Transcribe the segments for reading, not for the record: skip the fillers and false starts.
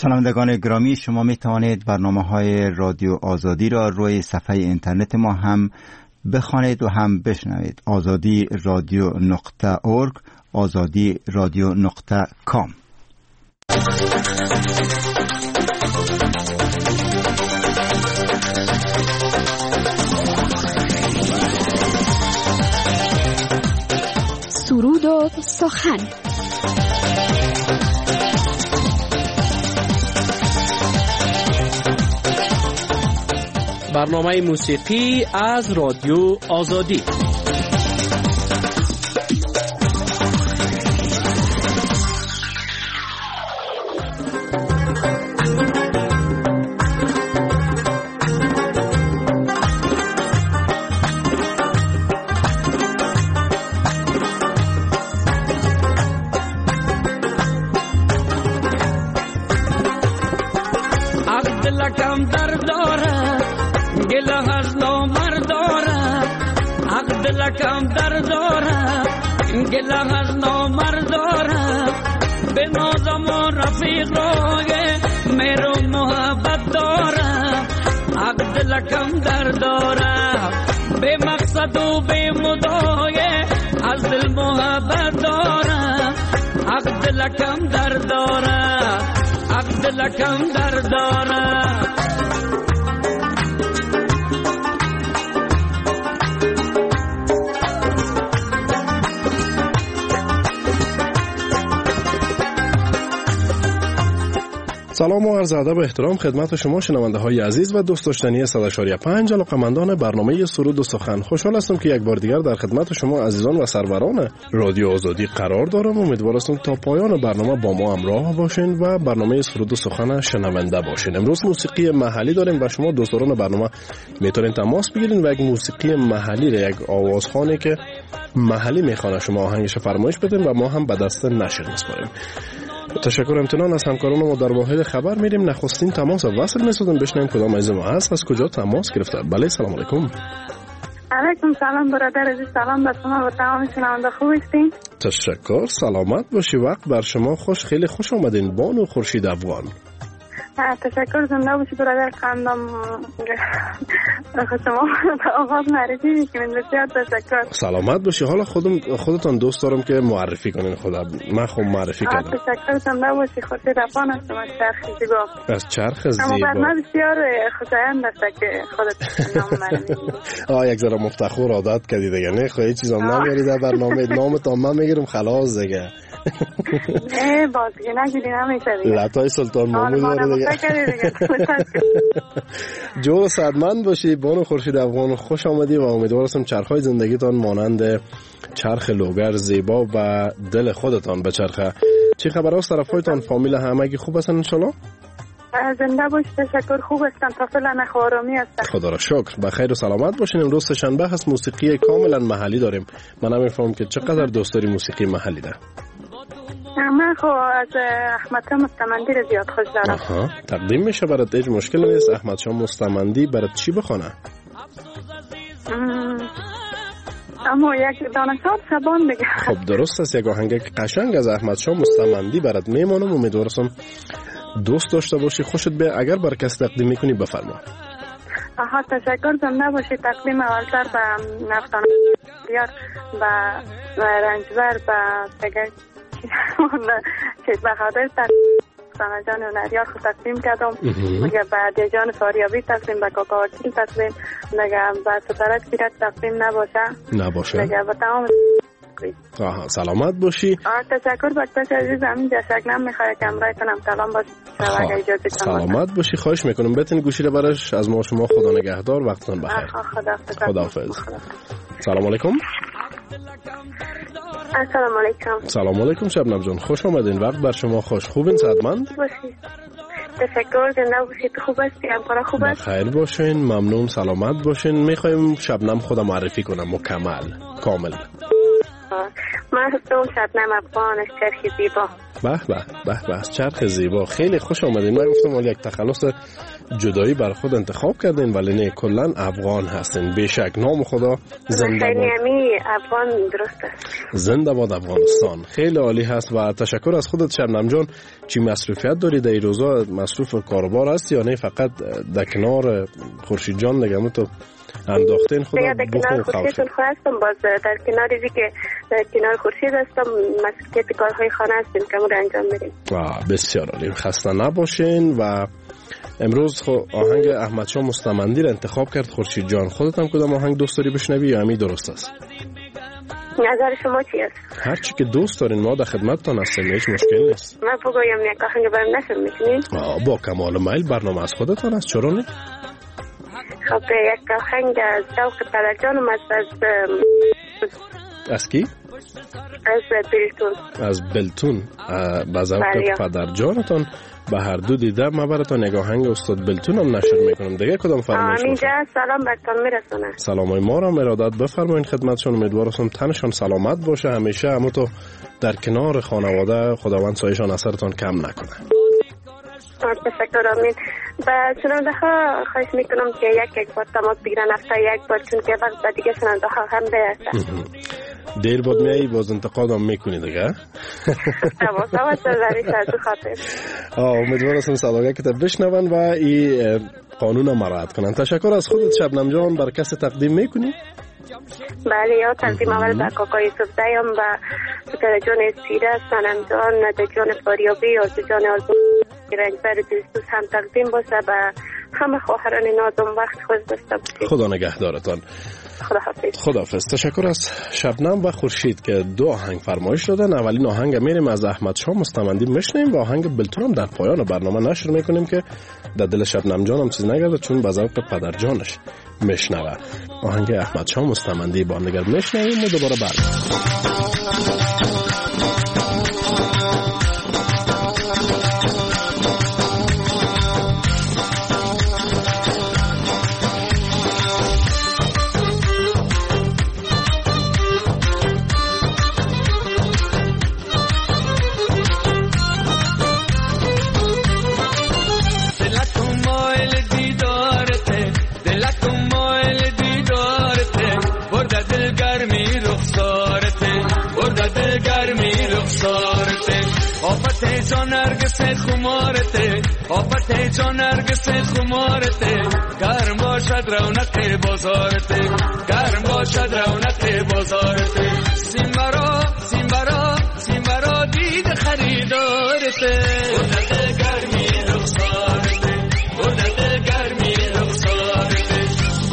شنوندگان گرامی، شما می توانید برنامه‌های رادیو آزادی را روی صفحه اینترنت ما هم بخوانید و هم بشنوید. azadiradio.org azadiradio.com. سرود و سخن. برنامه موسیقی از رادیو آزادی. کم در دارم گله از نامرد دارم به نازم و رفیق راگه میرو محبت دارم عقد لکم در دارم به مقصد و به مدایه از دل محبت دارم عقد لکم در دارم عقد لکم در دارم. سلام و عرض ادب و احترام خدمت شما شنونده های عزیز و دوست داشتنی 100.5 علاقه‌مندان برنامه سرود و سخن. خوشحال هستم که یک بار دیگر در خدمت شما عزیزان و سروران رادیو آزادی قرار دارم. امیدوارم تا پایان برنامه با ما همراه باشین و برنامه سرود و سخن شنونده باشین. امروز موسیقی محلی داریم و شما دوستان برنامه میتونین تماس بگیرین و یک موسیقی محلی را، یک آوازخوانی که محلی میخوانه، شما آهنگش فرمایش بدین و ما هم به دست نشر میسپاریم. تشکر امتنان از همکاران ما در واحد خبر. میریم نخستین تماس وصل میسازیم، بشنویم کدام عزیز ما هست، از کجا تماس گرفته. بله، سلام علیکم. علیکم سلام برادر عزیز، سلام به شما و تمام شنونده. خوب هستین؟ تشکر، سلامت باشی. وقت بر شما خوش. خیلی خوش آمدین بانو خورشید افغان. تشکر، زنده باشی برادر. خواندم شما آغاز معرفی میکنین، بسیار تشکر. سلامت باشی. حالا خودتان دوست دارم که معرفی کنین. خدا من خود معرفی کردم. تشکر، زنده باشی. خورشید افغان هستم از چرخ زیبا. از چرخ زیبا. اما برنامه بسیار خوشایند است که خودت نام من یک ذره مفتخر عادت کردی دیگه، نه خواهی چیزام نمیاری در برنامه. نامتان من میگیرم خلاص دیگه. بازی نگیدین همیشه دیگه. لطای سلطان محمود داره دیگه. جو سعدمند باشی بانو خورشید افغان. خوش آمدی و امیدوارم چرخهای زندگیتان مانند چرخ لوگر زیبا و دل خودتان بچرخه. چی خبر است طرفایتان؟ فامیل همگی خوب هستن ان شاء الله؟ زنده باش، تشکر، خوب هستن، تا فعلا آرامی هستن. خدا را شکر. بخیر و سلامت باشین. امروز سه‌شنبه هست، موسیقی کاملا محلی داریم. من نمیفهمم که چقدر دوست داری موسیقی محلی ده. من خب از احمد شاه مستمندی رو زیاد خوش دارم. تقدیم میشه برات، هیچ مشکل نیست. احمد شاه مستمندی برات چی بخونه؟ اما یک دانشاد شبان دیگه. خب درست است، یک آهنگ قشنگ از احمد شاه مستمندی برات میمونم. امیدوارم دوست داشته باشی، خوشت به. اگر بر کس تقدیم میکنی بفرما. تشکر، زنده باشی. تقدیم اولتر به نفتان بیار به رنجبر به که به خاطر سانه جان و نریار خود تقدیم کردم مگه به دیجان فاریابی تقدیم، به کاکا وکیل تقدیم، مگه به ستارت گیرک تقدیم نباشه مگه به تمام. سلامت باشی. تشکر بکتاش عزیز. همین جشنم میخواه که امرایتونم کلام باشه اگه اجازه سلامت باشی. خواهش میکنم بتین گوشی رو برش. از ما شما خدا نگهدار. وقتتون بخیر. خداحافظ. سلام علیکم. السلام علیکم. سلام علیکم شبنم جان، خوش آمدین. وقت بر شما خوش. خوبین؟ سعدمند باشید. تشکر، زنده باشید. خوب هستی؟ همکارا خوب است؟ بخیر باشین، ممنون، سلامت باشین. میخوایم شبنم خودم معرفی کنم کامل. من هستم شبنم افغان از چرخ زیبا. به به به به، چرخ زیبا، خیلی خوش آمدین. من گفتم ولی یک تخلص جدایی بر خود انتخاب کردین، ولی نه کلا افغان هستین. بیشک نام خدا زنده باد. خیلی افغان درست است. زنده باد افغانستان. خیلی عالی هست و تشکر از خودت شبنم جان. چی مصروفیت داری در این روزا؟ مصروف کاربار هستی یا نه فقط در کنار خورشید جان نگم تو انداختین خدا بخون خورشیدتون هستم؟ باز در کنار که در کنار خورشید هستم، مسئولیت کارهای خانه هستیم که رو انجام میدیم. بسیار عالی، خسته نباشین. و امروز آهنگ احمد شاه مستمندی را انتخاب کرد خورشید جان. خودت هم کدام آهنگ دوست داری بشنوی یا همین درست است؟ نظر شما چی است؟ هر چی که دوست دارین ما در خدمتتان هستیم، هیچ مشکل نیست. من بگویم یک آهنگ برام نشر میکنین؟ با کمال میل، برنامه از خودتان است، چرا نه؟ خب یک آهنگ از ذوق پدر جانم است. از کی؟ از بلتون. از بلتون. با ذوق پدر جانتان به هر دو دیده ما براتون یک آهنگ استاد بلتون هم نشر میکنم. دیگه کدام فرمایش اینجا سلام براتون میرسونه. سلامای ما را ارادت بفرمایید خدمتشون. امیدوارم تنشان سلامت باشه همیشه، اما تو در کنار خانواده خداوند سایه‌شان اثرتان کم نکنه. تشکر. آمین. و شنونده ها خواهش میکنم که یک بار تماس بگیرن، هفته یک بار، چون که وقت دیگه شنونده ها هم برسن. دیر بود میایی باز انتقادم میکنی دیگه. تماس زریش از خاطر. امیدوارم صداقه که بشنون و این قانون مراعات کنن. تشکر از خودت شبنم جان. بر کسی تقدیم میکنی؟ بله، یا تقدیم اول به کاکای یوسف دایم و پدر جان سیره، سنم جان، ند جان فاریابی، آرزو جان آرزو رنجبر دوست هم تقدیم باشه و همه خواهران نازم. وقت خوش داشته باشید. خدا نگهدارتان. خداحافظ. تشکر از شبنم و خورشید که دو آهنگ فرمایش دادن. اولین آهنگ میریم از احمد شاه مستمندی میشنیم و آهنگ بلتون هم در پایان برنامه نشر میکنیم که در دل شبنم جان هم چیز نگرده چون به ذوق پدر جانش میشنوه. آهنگ احمد شاه مستمندی با هم دیگر میشنویم و دوباره آفت جان نرگس خمارته، گرم باشد رونق بازارته، گرم باشد رونق بازارته. سیمبرا دید خریدارته، بردت گرمی رخسارته، بردت گرمی رخسارته.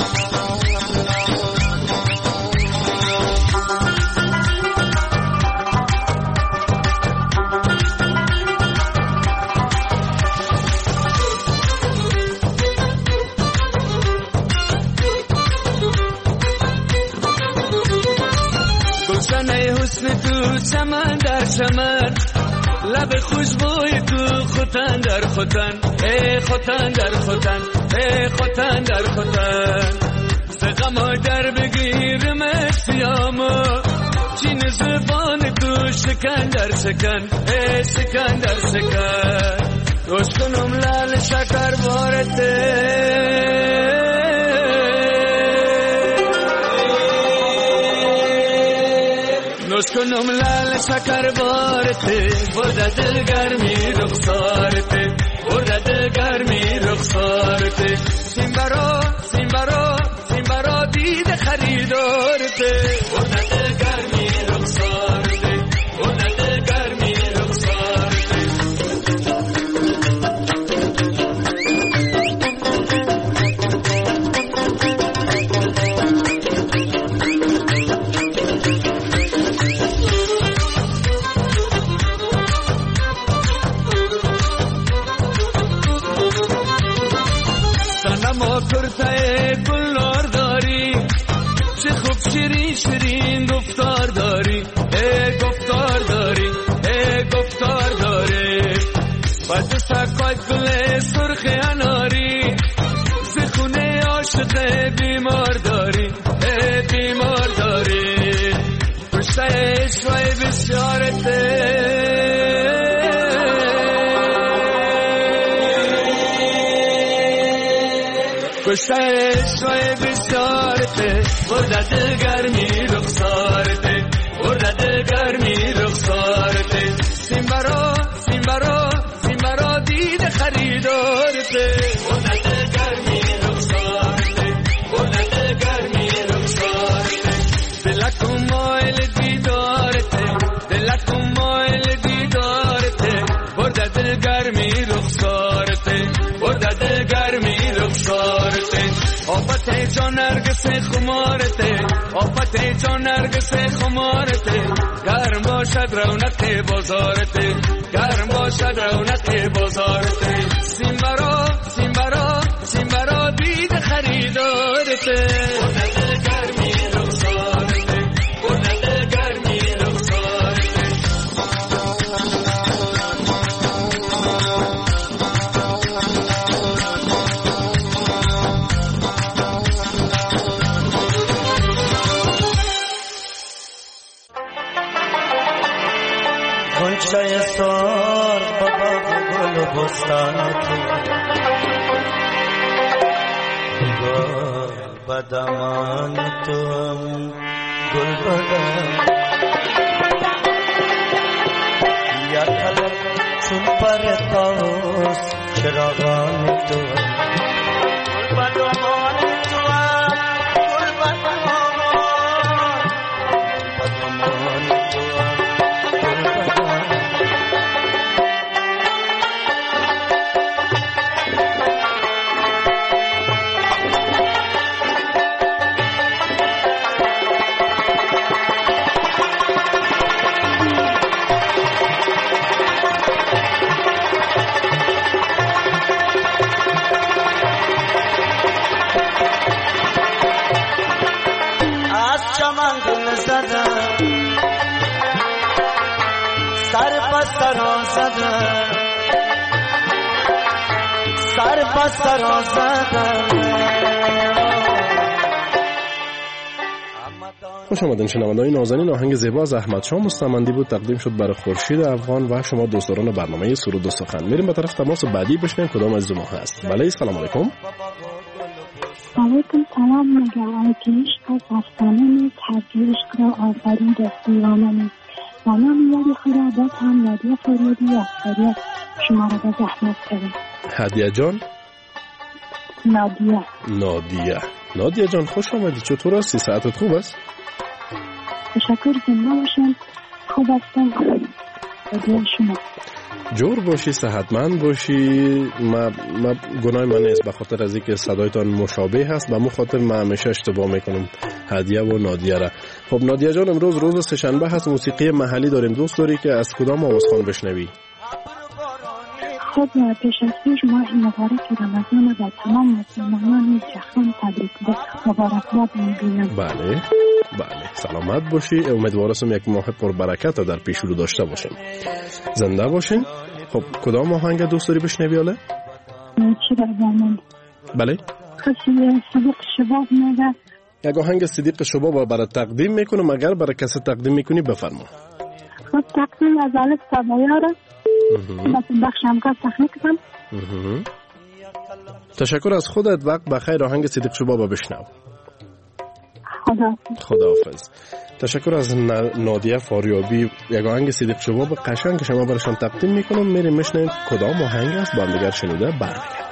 تو چمن در چمن، لب خوشبوی تو خوتن در خوتن، ای خوتن در خوتن، ای خوتن در خوتن. سقما در بگیرم سیامو، چین زبان تو شکن در شکن، ای شکن در شکن. روش کنم لال شکر بارته، روش کنم لال شکر بارته، برده دل گرمی رخسارته، برده دل گرمی رخسارته. سیمبرا دید خریدارته، برده دل گرمی رخسارته، برده دل گرمی رخسارته. کرتای گلنار داری، چه خوب شیرین گفتار داری، ای گفتار داری، ای گفتار داری. و تو سکای گل سرخ اناری، زخونه عاشق بیمار داری، ای بیمار داری. پشت شوی بسیارته، کشته شوی بسیارته برده گرمی رخسارته برده گرمی رخسارته سیمبرا سیمبرا سیمبرا دید خریدارته برده گرمی رخسارته برده گرمی رخسارته دلکم مایل دیدارته دلکم مایل دیدارته برده گرمی رخسارته برده گرمی رخسارته آفت جان نرگس خمارته آفت جان نرگس خمارته گرم باشد رونق بازارته گرم باشد رونق بازارته سیمبرا سیمبرا سیمبرا دید خریدارته برده گرمی رخسارته برده گرمی رخسارته غنچه سار بابا گل بستان تو بدمان تو هم گل بدم یا کلم چون پرتاوز چراغان تو گل بدمان تو هم گل بدمان بدمان تو هم خوش آمدین شنوندگان نازنین. آهنگ زیبا از احمد شاه مستمندی بود، تقدیم شد برای خورشید افغان و شما دوستداران برنامه سرود و سخن. میریم به طرف تماس بعدی بشنویم کدام از ما هست. بله سلام علیکم. علیکم سلام. میگم که عشق از افسانه نیست، هرگز عشق را آفرین دستیرانه نیست. سلام یاری خدا داد هم نادیه فریدی افتاریت شما را به زحمت کنیم. هدیه جان؟ نادیه جان خوش آمدی. چطور هستی؟ ساعتت خوب است؟ تشکر. زنده باشین. خوب هستم. هدیه شما. جور باشی، صحتمند باشی. ما گناه من نیست به خاطر از اینکه صدایتان مشابه هست، به مو خاطر ما همیشه اشتباه میکنم هدیه و نادیه را. خب نادیه جان، امروز روز سه‌شنبه هست، موسیقی محلی داریم. دوست داری که از کدام آوازخوان بشنوی؟ خب پیش از پیش ماه مبارک رمضان و تمام مسلمانان جهان تبریک مبارکباد میگویم. بله سلامت باشی. امیدوارم یک ماه پر برکت در پیش رو داشته باشیم. زنده باشین. خب کدام آهنگ دوست داری بشنوی حالا؟ چی برنامه؟ بله خیلی صدیق شباب میگه. یک آهنگ صدیق شباب برای تقدیم میکنم. اگر برای کسی تقدیم میکنی بفرما. خب تقدیم از الف تا بیاره. بخشم که تخلیق کنم. تشکر از خودت. وقت بخیر. آهنگ صدیق شباب بشنو. خداحافظ. تشکر از نادیه فاریابی. یک آهنگ صدیق شباب قشنگ که شما برایشان تقدیم میکنم. میریم میشنویم کدام آهنگ است. با هم دیگر شنوده برمیگردیم.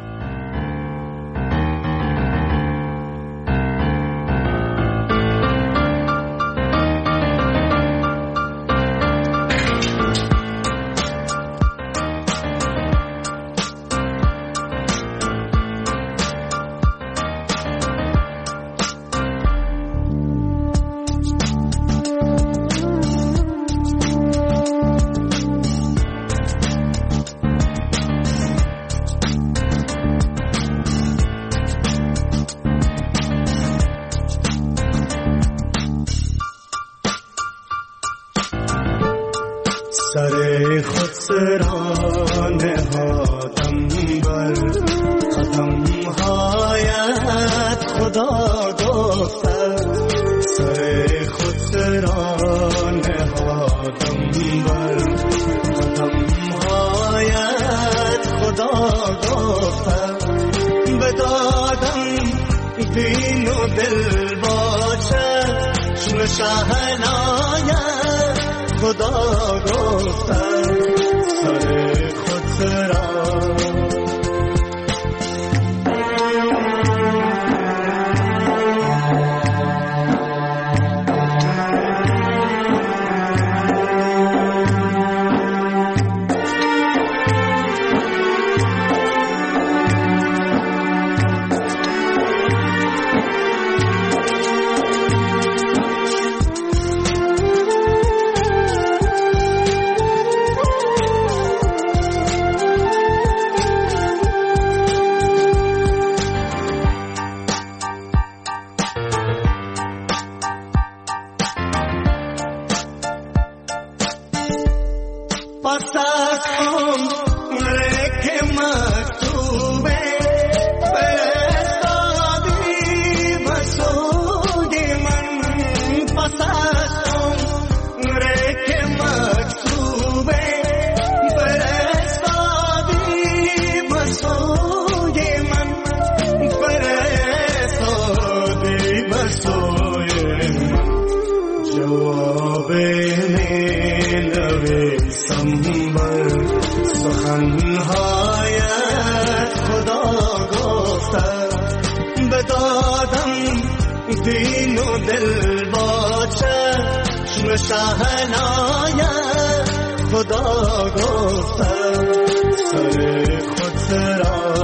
سر خود سران هادم بر قدم هایت خدا گفته. سر خود سران هادم بر قدم هایت خدا گفته. به دادم شهنای خدا گفتن سر خود سرا دین و دل با چشم شهنای خدا گفتم سر خود سرا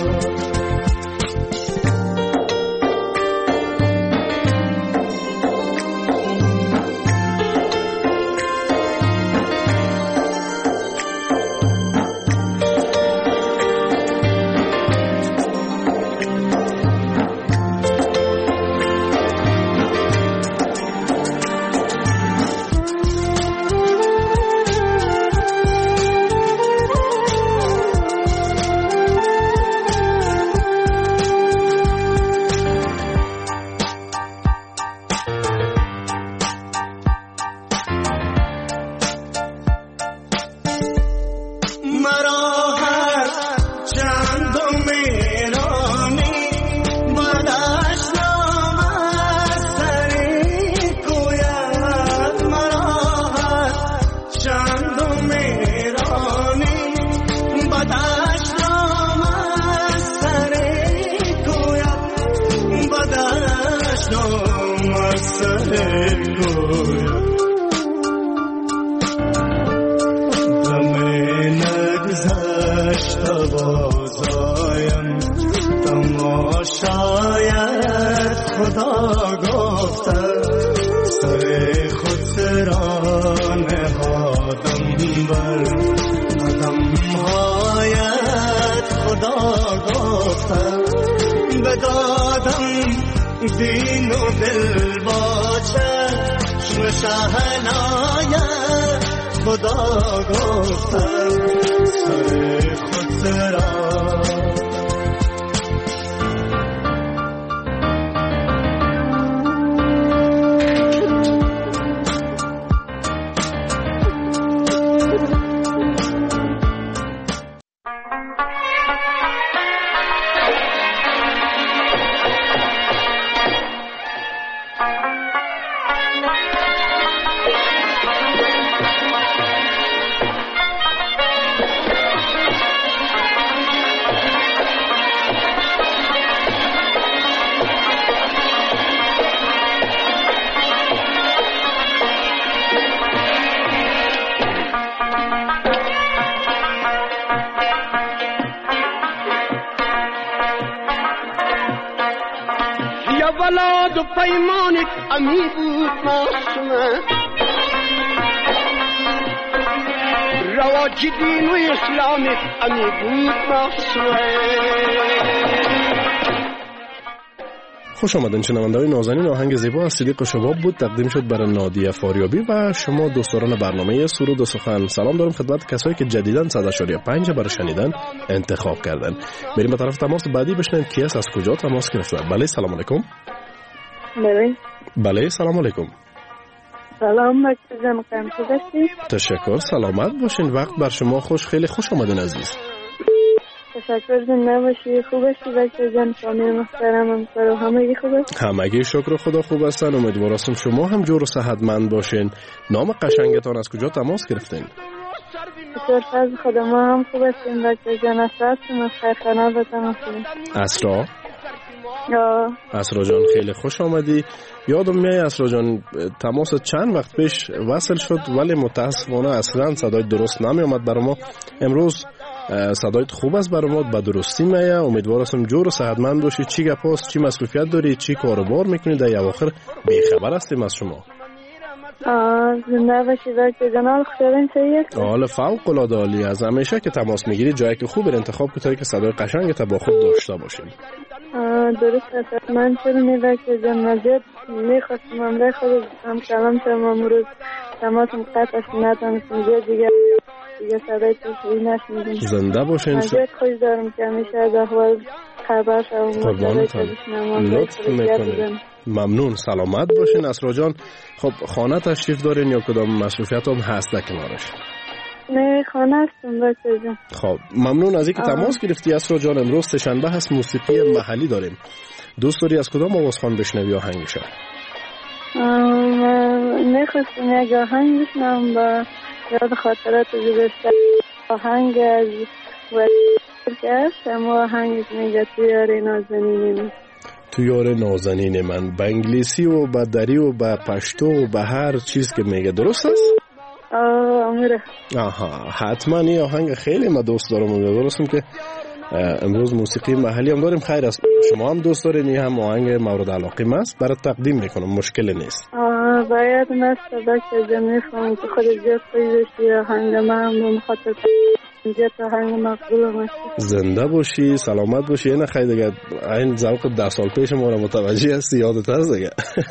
دین و دل با چشم شهنای خدا گفتم سر خود سرا ولاد و پیمانت امی بود معصومه رواج دین و اسلامت امی بود معصومه. خوش آمدین شنونده‌های نازنین. آهنگ زیبا از صدیق شباب بود، تقدیم شد برای نادیه فاریابی و شما دوستان برنامه سرود و سخن. سلام دارم خدمت کسایی که جدیداً 100.5 برای شنیدن انتخاب کردن. بریم به طرف تماس بعدی بشنویم کی است، از کجا تماس گرفته. بله سلام علیکم. بله سلام علیکم. سلام مکتوزم کنم تشکر، سلامت باشین. وقت بر شما خوش، خیلی خوش آمدین عزیز. تشکر. زنده باشی. خوب هستی بچه جان؟ فامیل محترمم سر و همگی خوب است؟ همگی شکر خدا خوب هستن. امیدوارم شما هم جور و صحتمند باشین. نام قشنگتان از کجا تماس گرفتین؟ بسیار فضل خدا ما هم خوب هستیم بچه جان. اسرا هستیم از خیرخانه به تماس گرفتیم. اسرا؟ اسرا جان خیلی خوش آمدی. یادم میاد اسرا جان تماس چند وقت پیش وصل شد ولی متاسفانه اصلا صدای درست نمی اومد برای ما. امروز صدایت خوب است برای ما، به درستی میاد. امیدوارم جور و صحتمند باشی. چی گپ است؟ چی مسئولیت داری؟ چی کاروبار میکنی؟ در اواخر بی خبر هستیم از شما. زنده باشی بچه جان. حال خوشحالین صحیح است؟ حال فوق العاده عالی. از همیشه که تماس میگیری جایی که خوب انتخاب کنی که صدای قشنگت با خود داشته باشیم. درست است. من چون بچه جان مزید میخواستم امرای خود هم کلام شدم امروز تماسم قطع است نتانستم دیگه صدای توی نشمیدیم. زنده باشین. مزید خوش دارم که همیشه از احوال خبر شدم. قربانتان لطف میکنید. ممنون. سلامت باشین اسرا جان. خب خانه تشریف دارین یا کدام مصروفیت هم هست در کنارش؟ نه خانه هستم بچه جان. خب ممنون از اینکه تماس گرفتی اسرا جان. امروز سه‌شنبه هست، موسیقی محلی داریم. دوست داری از کدام آوازخوان بشنوی آهنگش؟ میخواستم یک آهنگ بشنوم با یاد خاطرات گذشته. آهنگ از که هست اما آهنگ میگه تو یار نازنین من. تو یار نازنین من. به انگلیسی و به دری و به پشتو و به هر چیز که میگه. درست است؟ امره. حتما این آهنگ خیلی ما دوست دارم. امیدوارم که امروز موسیقی محلی هم داریم. خیر است. شما هم دوست دارین؟ این هم آهنگ مورد علاقه است، برات تقدیم میکنم. مشکل نیست. باید نست بچه جان. میفهمم که خود زیاد خویدشی آهنگ من هم به مخاطر زیاد آهنگ مقبول هست. زنده باشی. سلامت باشی. این خیلی دیگه این ذوق 10 سال پیش ما رو متوجه هستی. یادت هست دیگه؟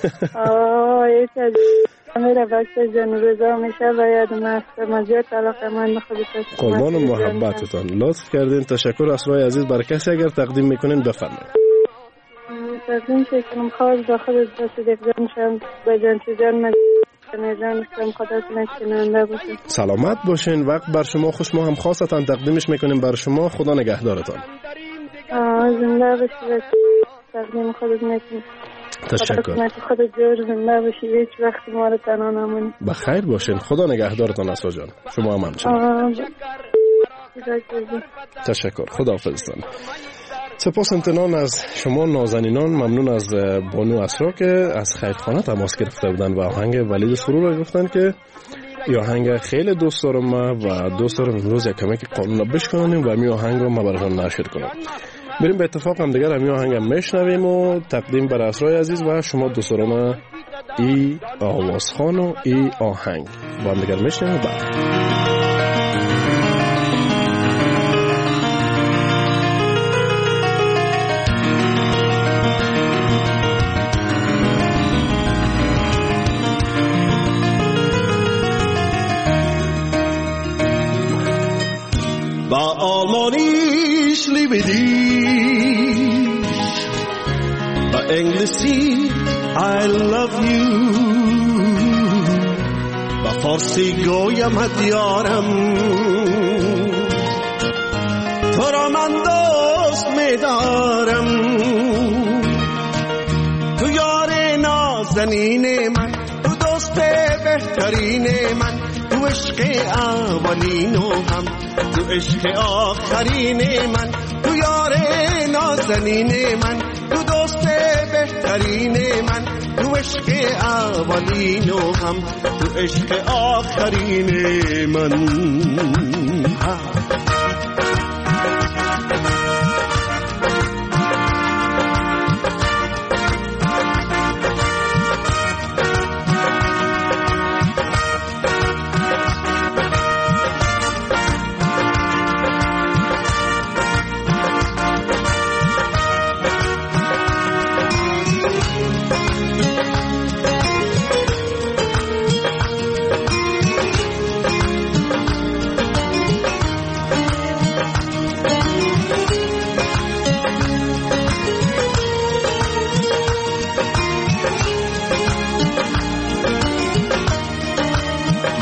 میره بچه جان. روزا میشه باید نست مزید علاقه من خودت است. قربان محبتتان. لطف کردین. تشکر اسرای عزیز. برای کسی اگر تقدیم میکنین بفرمایید. تقدیم کنم خواهد با خودت باشید جان شم بجان چی جان مجان شم خودت نکننده باشید. سلامت باشین. وقت بر شما خوش. ما هم خواستن تقدیمش میکنیم بر شما. خدا نگهدارتان. زنده باشید. تقدیم خودت میکنیم. تشکر. خودت جور زنده باشید. هیچ وقت ما رو تنها نمونید. بخیر باشین. خدا نگهدارتان اسرا جان. شما هم همچنین. تشکر. خداحافظتان. سپاس امتنان از شما نازنینان. ممنون از بانو اسرا که از خیرخانه تماس گرفته بودن و آهنگ ولید سرور را گفتن که این آهنگ خیلی دوست دارم و دوست دارم امروز یک کمی که قانون را بشکنیم و این آهنگ را ما براتون نشر کنم. بریم به اتفاق هم دیگر همین آهنگ میشنویم و تقدیم بر اسرای عزیز و شما دوستان ای آوازخوان و ای آهنگ با هم دیگر میشنویم. با آلمانیش لیبیدیش با انگلیسی I love you با فارسی گویم دیارم تو را من دوست می‌دارم تو یار نازنین من تو دوست بهترین من تو عشق اولین و هم تو عشق آخرین من تو یار نازنین من تو دوست بهترین من تو عشق اولین و هم تو عشق آخرین من.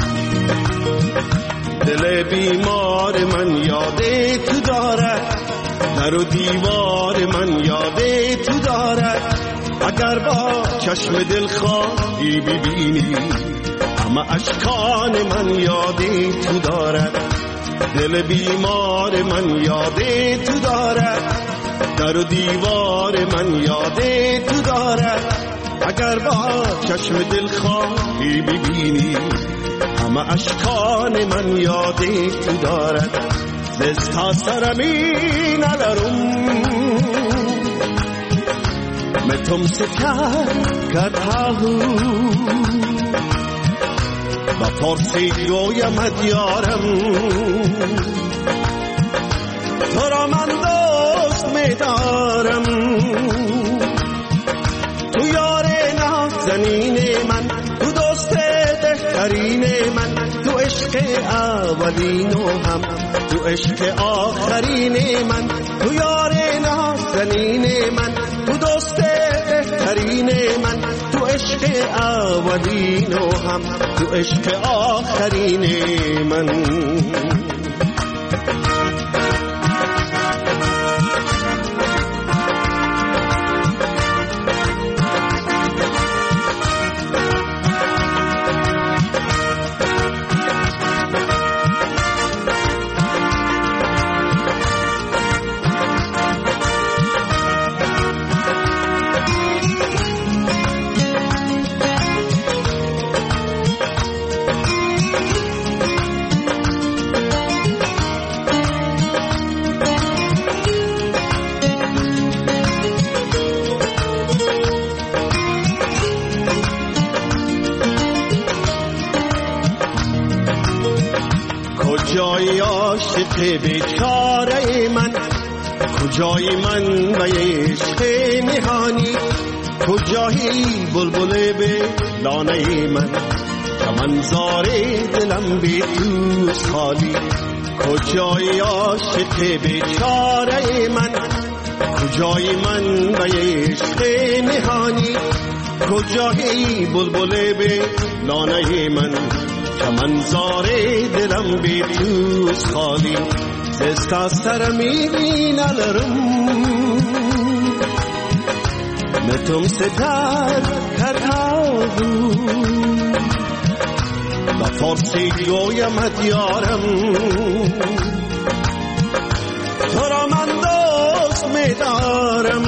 بیمار من یاد تو داره در و دیوار من یاد تو دارد. اگر با چشم دلخواهی ببینی همه اشکان من یاد تو دارد. دل بیمار من یاد تو دارد. در و دیوار من یاد تو دارد. اگر با چشم دلخواهی ببینی همه اشکان من یاد تو دارد. دستا سرمی ندارم मैं तुमसे प्यार करता हूँ बफरसी गोयमत यारम तो را من دوست می‌دارم. تو یار نازنین من، تو دوست بهترین من، تو عشق اولین و هم تو عشق آخرین من. تو یار نازنین من، تو دوست بهترین من، تو عشق اولین و هم تو عشق آخرین من. کجای عاشق بیچاره من، کجای من و عشق نهانی، کجای بلبل به لانه من، چمنزار دلم بی تو خالی. کجای عاشق بیچاره من، کجای من و عشق نهانی، کجای بلبل به لانه من، چمنزار دلم بی تو خالی. دستا سرمی ندارم मैं तुमसे प्यार करता हूँ बफरसी गोयमत यारम तो را من دوست می‌دارم.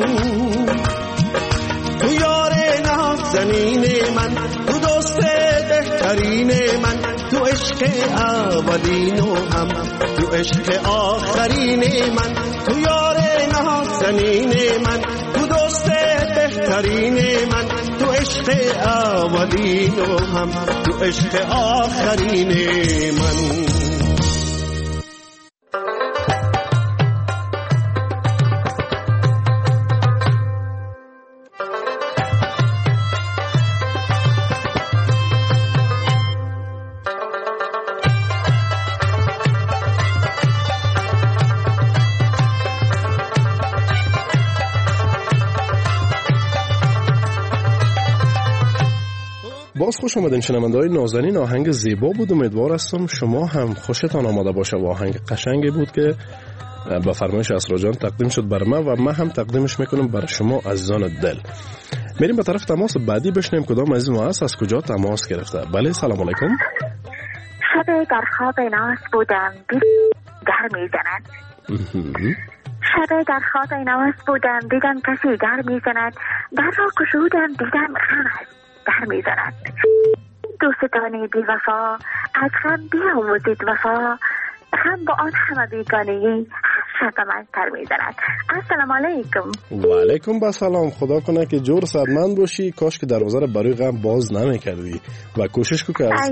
تو یار نازنین من، تو دوست بهترین من، تو عشق اولین و هم تو عشق آخرین من. تو یار نازنین من، تو دوست بهترین من، تو عشق اولین و هم تو عشق آخرین من. باز خوش آمدین شنونده‌های نازنین. آهنگ زیبا بود. امیدوار هستم شما هم خوشتان آمده باشه و آهنگ قشنگی بود که با فرمایش اسرا جان تقدیم شد بر من و من هم تقدیمش میکنم بر شما عزیزان دل. میریم به طرف تماس بعدی بشنیم کدام عزیز ما هست، از کجا تماس گرفته. بله سلام علیکم. شب در خواب ناز بودم در میزند. شب در خواب ناز بودم دیدم کسی در میزند. در را گشودم دیدم غم است در میزند. دوستانی بی وفا از غم بیاموزید وفا، هم با آن همه بیگانگی شب من تر میزند. السلام علیکم. و علیکم با سلام. خدا کنه که جور صدمند باشی. کاش که دروازه رو برای غم باز نمیکردی و کوشش کو که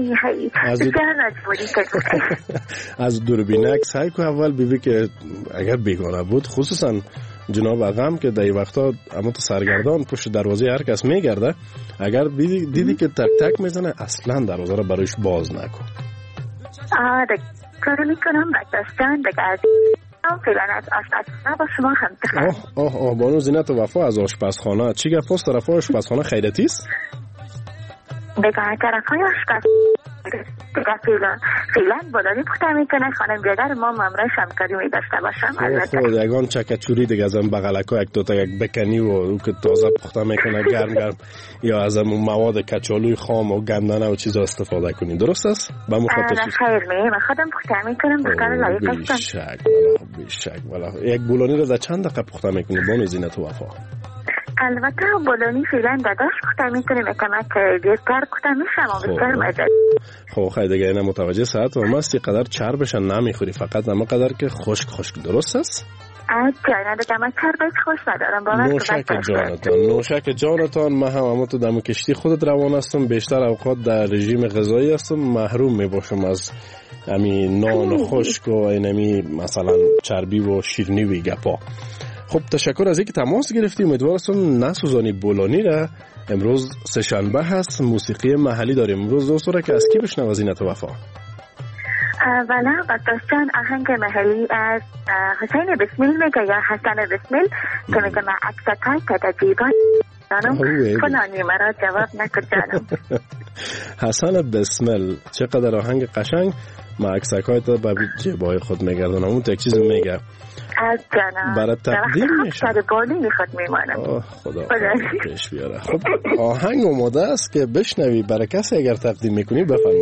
از دوربینک سعی کو اول ببینی که اگر بیگانه بود، خصوصا جناب آقام که در این وقتا اما تو سرگردان پشت دروازه هر کس میگرده، اگر دیدی که تک تک میزنه اصلا دروازه رو برایش باز نکن. دیگه کار میکنم بکستان دیگه از فعلا از آشپزخانه با شما هم تخیر. بانو زینت وفا از آشپزخانه. چی گپ است؟ طرف آشپزخانه خیرتی است؟ دیگه طرف های آشپزخانه فعلا بولانی پخته میکنه. خانم بیادر ما ممرش همکاری می داشته باشم. خود یگان چکچوری دیگه از هم بغلک ها یک دوتا یک بکنی و او که تازه پخته میکنه گرم یا از هم مواد کچالوی خام و گندنه و چیزا استفاده کنی. درست است؟ با مخاطب خیر من خودم پخته میکنم. دختر لایق هستم. بیشک یک بولانی رو در چند دقیقه پخته میکنی بانو زینت وفا؟ البته بولانی فعلا داداش پخته میکنیم اتمت دیرتر پخته میشم و بسیار مزه. خب خیلی دیگه اینا متوجه ساعت و ماست قدر چربشن نمیخوری، فقط نمه قدر که خشک درست است؟ نه دیگه من چربش خوش ندارم. نوشک جانتان من هم تو دم کشتی خودت روان هستم، بیشتر اوقات در رژیم غذایی هستم، محروم میباشم از همین نان خشک و اینمی مثلا چربی و شیرینی و گپا. خب تشکر از اینکه تماس گرفتی. امیدوارم نسوزانی بولانی را. امروز سه‌شنبه هست، موسیقی محلی داریم امروز. دوستان که از کی بشنویم زینت وفا؟ بله داشتن آهنگ محلی از حسین بسمیل میگه یا حسن بسمیل که میگه من عکسکای تدجیبان جانم فلانی مرا جواب نکن جانم. حسن بسمیل چقدر آهنگ قشنگ. من عکسکای تا به جیبای خود میگردونم. اون تا یک چیز میگه از جانم برای تقدیم میشه بالی میخواد میمانم. خدا پیش بیاره. خب آهنگ اومده است که بشنوی. برای کسی اگر تقدیم میکنی بفرما.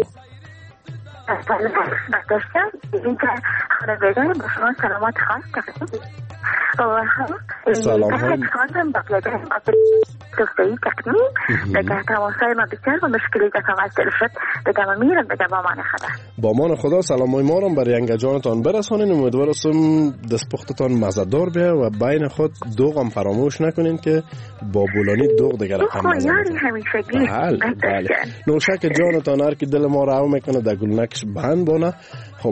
داشتم این که خانه بیدار با شما سلامات خواست سلام ها با بیادر دوستایی تقدیم بگه تماسای ما بسیار و مشکلی که فقط دل شد بگه ما میرم بگه با مان خدا. با مان خدا سلام های ما رو برای انگجانتان برسانین. امیدوارم دستپختتان مزدار بیه و بین خود دوغ هم فراموش نکنین که با بولانی دوغ دیگر هم مزدار. یاری همیشگی بله. نوشک جانتان هر که دل ما رو میکنه در گلنکش بند بانه. خب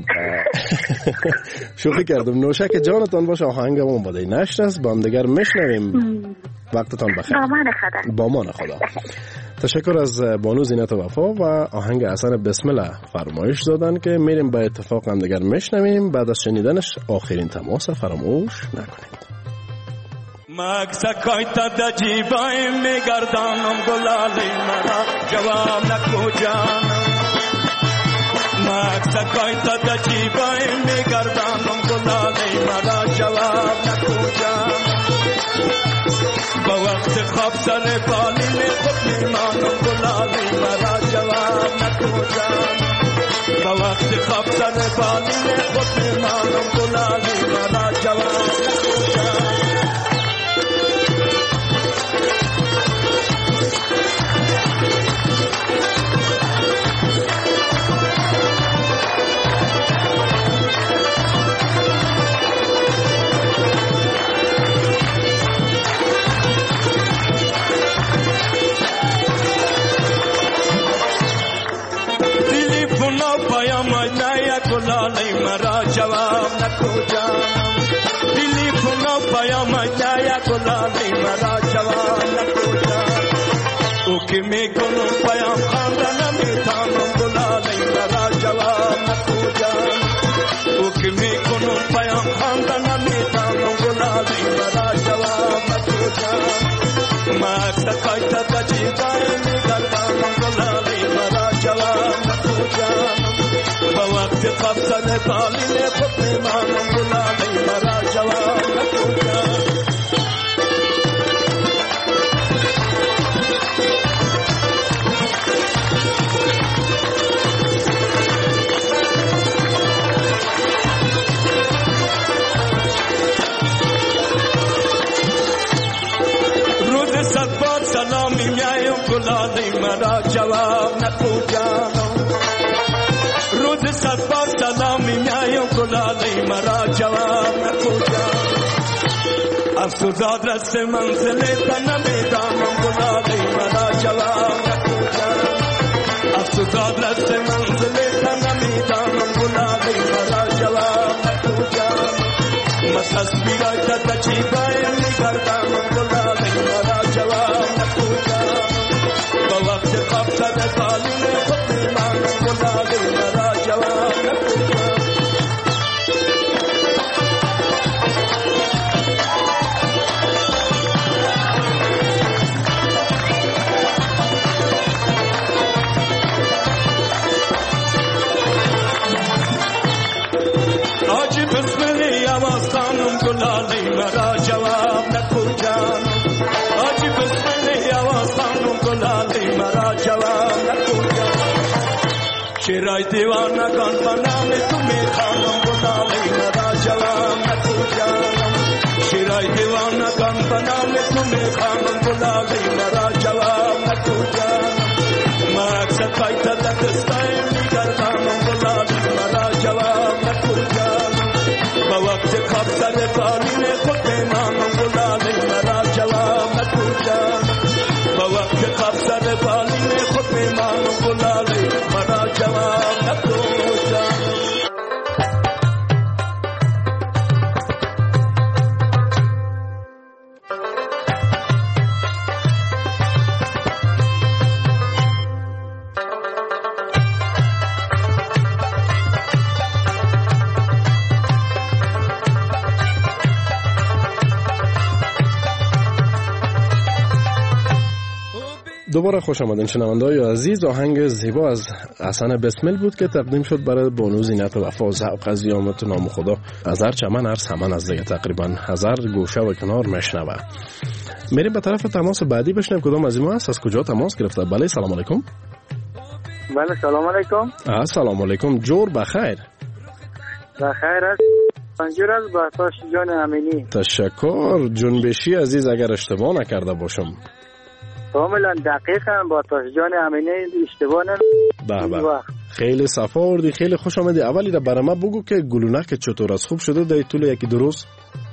شوخی کردم. نوشک جانتان باشه. آهنگ همون باده نشت است. با هم دیگر میشنویم. وقتتان بخیر. با مان خدا. تشکر از بانو زینت وفا و آهنگ حسن بسم الله فرمایش دادن که میریم با اتفاق هم دیگر میشنویم. بعد از شنیدنش آخرین تماس فراموش نکنید. مکسکای تا د جیبای میگردانم گلالی مرا جواب نکو جانم. مکسکای تا د جیبای میگردانم گلالی مرا جواب نکو جانم. با وقت خواب سر بالین خود میمانم گلالی مرا جواب نکو جانم. با وقت خواب سر بالین خود میمانم گلالی مرا جواب نکو جانم. گلالی مرا جواب نکو جانم. دلی کنو پیام جایا گلالی مرا جواب نکو جانم. او که میکنم پیام خواندن نمیتانم گلالی مرا جواب نکو جانم. او که میکنم پیام خواندن نمیتانم گلالی مرا جواب نکو جانم. مکسکای تا دجیبای میگردانم گلالی مرا جواب نکو جانم. با وقت خواب سر بالین خود میمانم گلالی مرا جواب نکو جانم. روز صد بار سلامی میایم گلالی مرا جواب نکو جانم. روز صد بار سلامی میایم گلالی مرا جواب نکو جانم. افسوزاد رست منزل تا نمیدانم گلالی مرا جواب نکو جانم. افسوزاد رست منزل تا نمیدانم گلالی مرا جواب نکو جانم. ما تصویرای تا تجیبای میگردانم گلالی مرا جواب نکو جانم. با وقت خواب سر بالین خود میمانم گلالی مرا جواب نکو جانم. خانم گلالی مرا جواب نکو جانم آجی بسمله آواز خانم گلالی مرا جواب نکو جانم شیرای دیوانگان به نام تو میخوانم گلالی مرا جواب نکو جانم شیرای دیوانگان به نام تو میخوانم گلالی مرا جواب نکو جانم ما اکثر پایتا دستایم میگردانم گلالی مرا جواب نکو جانم با وقت خواب سر بالین خود بمانم گلالی مرا جواب نکو جانم با وقت خواب سر بالین خود بمانم گلالی مرا جواب نکو جانم دوباره خوش آمدین شنونده‌های عزیز. آهنگ زیبا از حسن بسمل بود که تقدیم شد برای بانو زینت وفا. ذوق از قیامت نام خدا از هر چمن هر سمن از دیگه تقریبا هزار گوشه و کنار مشنوه. میریم به طرف تماس بعدی بشنویم کدام از ما است، از کجا تماس گرفته. بله سلام علیکم. بله سلام علیکم. سلام علیکم. جور بخیر. بخیر است. منجور از بحثاش جان امینی. تشکر جنبشی عزیز، اگر اشتباه نکرده باشم. کاملا دقیقاً با جان امینی اشتباه نمی‌کنم. خیلی صفا آوردی، خیلی خوش آمدی. اولی را برای ما بگو که گلونک چطور است؟ خوب شده در طول یکی دو روز؟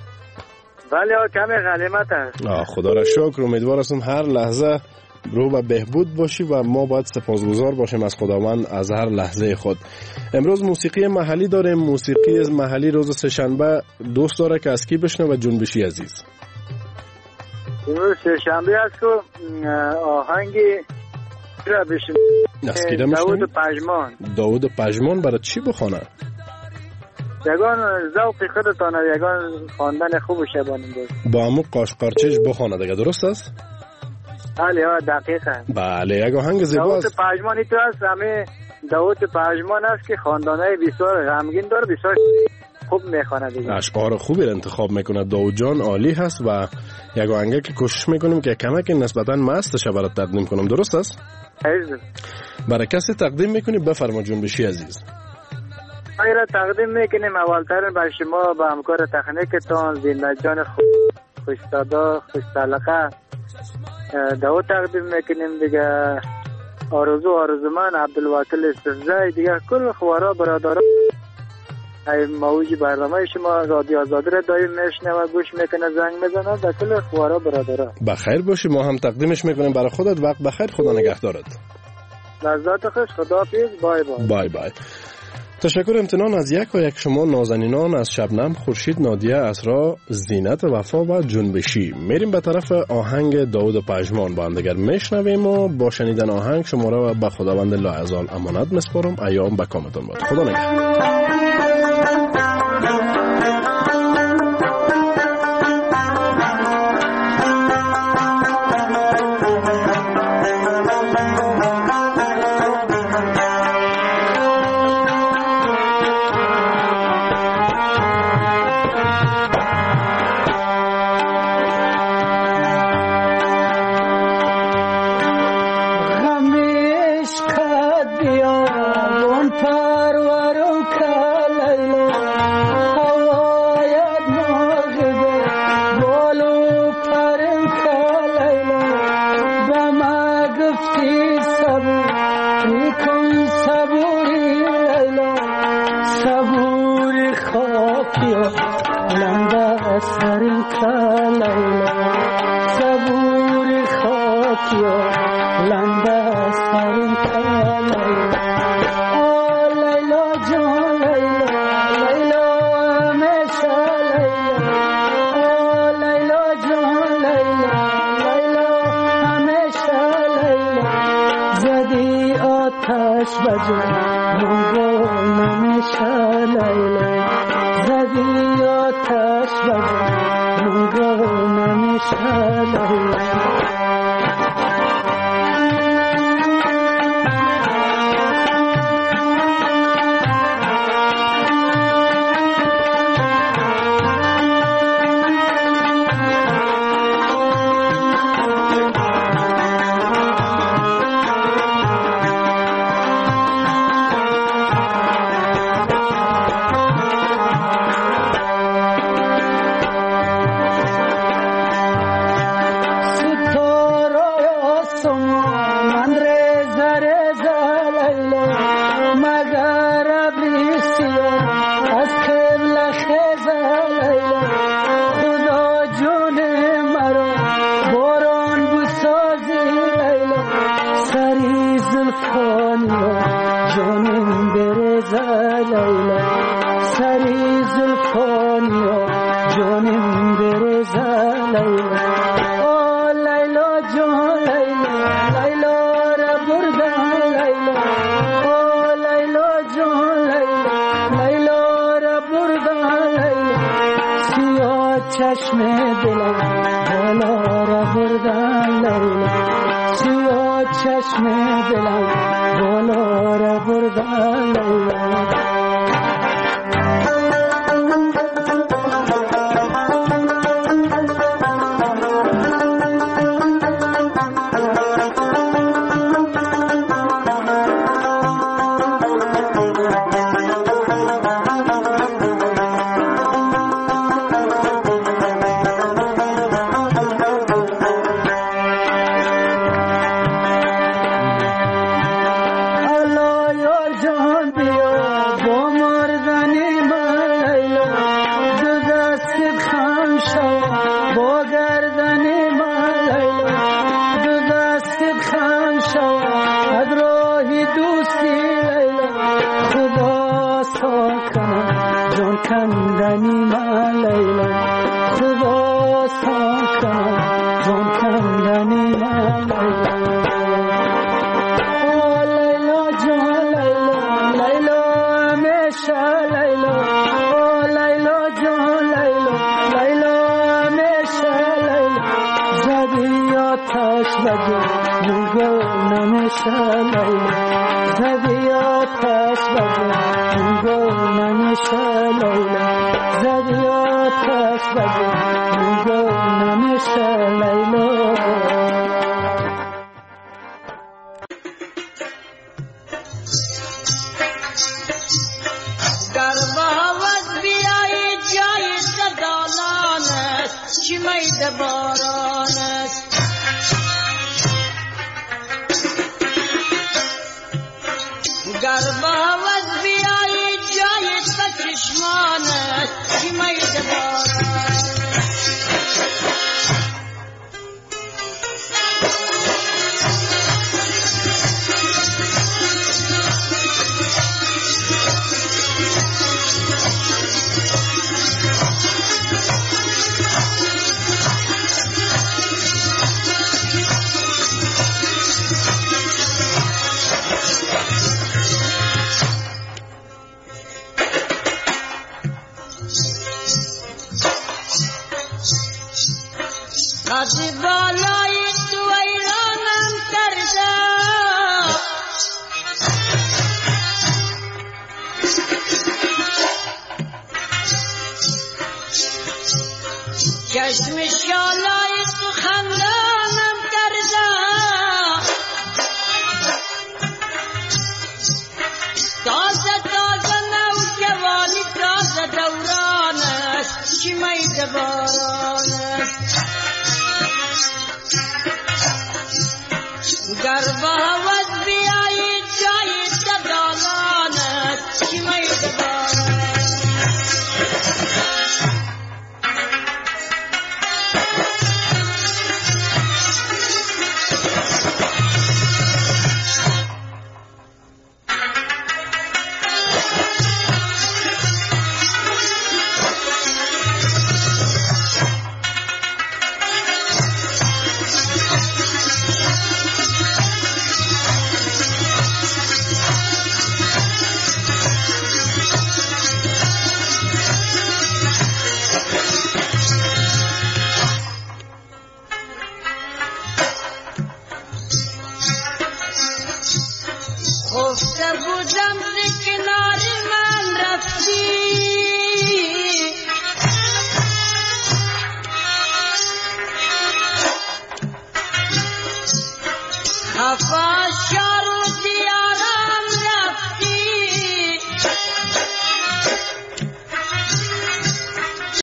بله کمی غنیمت است. خدا را شکر. امیدوار هستم هر لحظه رو به بهبود باشی و ما باید سپاسگزار باشیم از خداوند از هر لحظه خود. امروز موسیقی محلی داریم. موسیقی محلی روز سه‌شنبه دوست داره که از کی بشنوه جنبشی عزیز؟ امروز سه‌شنبه است که آهنگی را بشنویم. داود پژمان. داود پژمان برای چی بخونه؟ یگان ذوق خودتان یگان خواندن خوب شبانیم بود. با همون قاشقارچش بخونه دیگه، درست است؟ بله دقیقاً. بله یک آهنگ زیبا است. داود پژمانی تو است، همه داود پژمان است که خواندنای بسیار غمگین داره، بسیار خوب میخونه دیگه. اشعار خوبی را انتخاب میکنه. داود جان عالی هست و یک آهنگی که کوشش میکنیم که کمک نسبتاً مستش برات تقدیم کنم، درست است؟ برای کسی تقدیم میکنی؟ بفرما جنبشی عزیز. ما تقدیم میکنیم اولتر به شما، به همکار تکنیکتان زینت جان خوش‌صدا خوش‌طلقه داود تقدیم میکنیم دیگه. آرزومن عبدالوکیل استفزای دیگه کل خوارا برادران موجی برنامه شما رادیو آزادی را دایم میشنوه گوش میکنه زنگ میزنه در کل خوارا برادران. بخیر باشی. ما هم تقدیمش میکنیم برای خودت. وقت بخیر. خدا نگهدارت. لذت خوش. خداحافظ. بای بای. بای بای. تشکر امتنان از یک و یک شما نازنینان، از شبنم، خورشید، نادیه، اسرا، زینت وفا و جنبشی. میریم به طرف آهنگ داود پژمان با هم دیگر میشنویم و با شنیدن آهنگ شما را به خداوند لاعزال امانت میسپارم. ایام به کامتون باد. خدا نگهدار. چشم دلم بالا را بردن لیلا، سوی چشم دلم بالا را بردن لیلا. دوران است چی می باران است